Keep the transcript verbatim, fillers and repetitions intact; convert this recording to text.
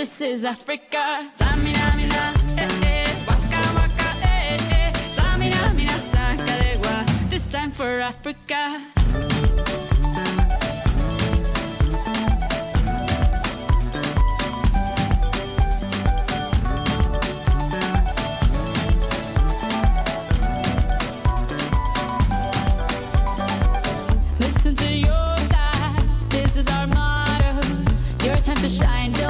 this is Africa. Samina, mina, eh, eh, waka, waka, eh, eh. Samina, mina, sakalegua. This time for Africa. Listen to your God, this is our motto. Your time to shine.